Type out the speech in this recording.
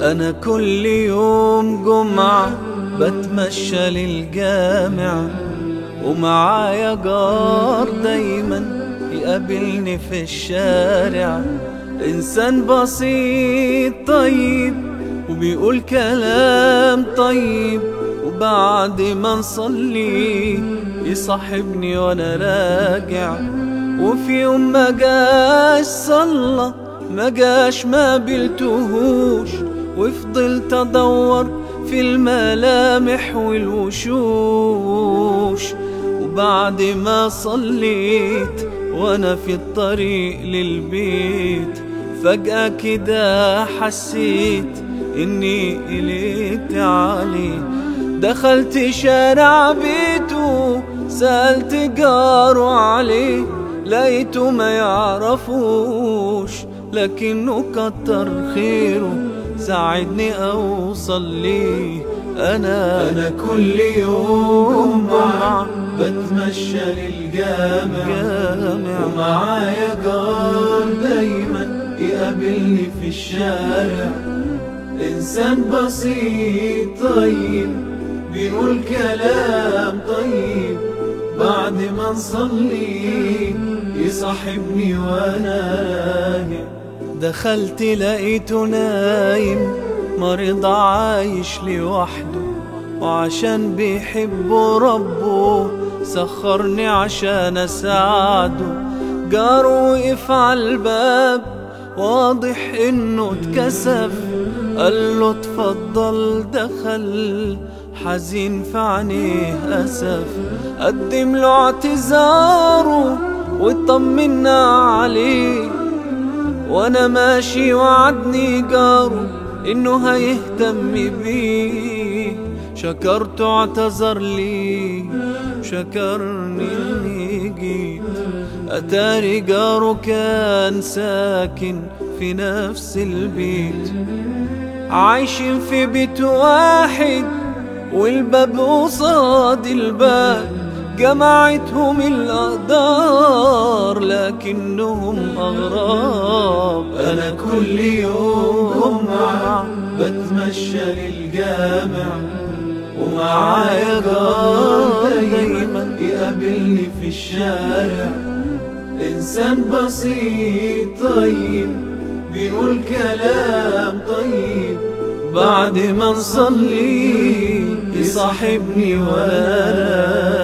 أنا كل يوم جمعة بتمشى للجامع، ومعايا جار دايما يقابلني في الشارع. إنسان بسيط طيب وبيقول كلام طيب، وبعد ما نصلي يصاحبني وانا راجع. وفي يوم ما جاش صلى، ما جاش ما قابلتهوش، وفضلت ادور في الملامح والوشوش. وبعد ما صليت وانا في الطريق للبيت، فجأة كده حسيت اني قلقت عليه. دخلت شارع بيته سألت جاره عليه، لقيته ما يعرفوش لكنه كتر خيره ساعدني اوصل ليه. انا كل يوم جمعة بتمشى للجامع، ومعايا جار دايما يقابلني في الشارع. إنسان بسيط طيب بيقول كلام طيب، بعد ما نصلي يصاحبني وانا راجع. دخلت لقيته نايم مريض عايش لوحده، وعشان بيحبه ربه سخرني عشان اساعده. جاره وقف عالباب واضح انه اتكسف، قاله اتفضل. دخل حزين في عينيه اسف، قدم له اعتذاره واطمنا عليه. وانا ماشي وعدني جاره انه هيهتم بيه. شكرته اعتذر لي، شكرني اني جيت. اتاري جاره كان ساكن في نفس البيت، عايشين في بيت واحد والباب قصاد الباب. جمعتهم الأقدار لكنهم أغراب. أنا كل يوم جمعة بتمشى للجامع، ومعايا جار دايما يقابلني في الشارع. إنسان بسيط طيب بيقول كلام طيب، بعد ما نصلي يصاحبني وانا